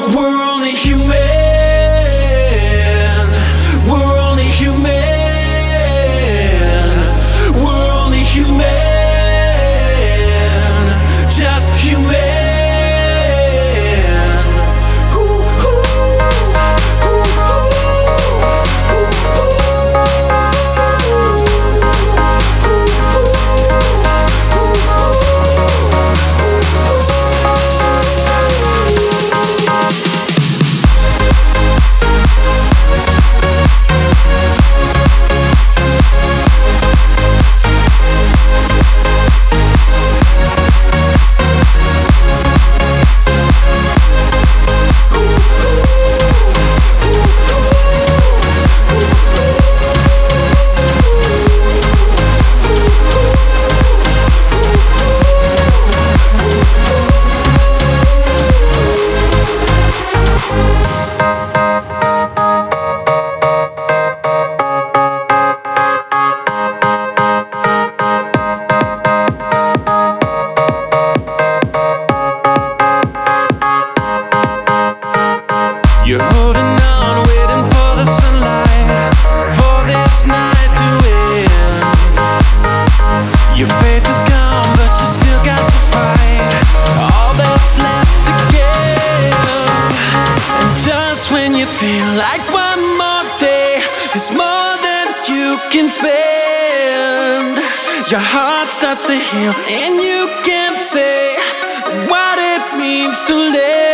We're only human. We're only human. We're only human. Just human. You're holding on, waiting for the sunlight, for this night to end. Your faith is gone, but you still got to fight. All that's left to give. And just when you feel like one more day is more than you can spend, your heart starts to heal and you can't say what it means to live.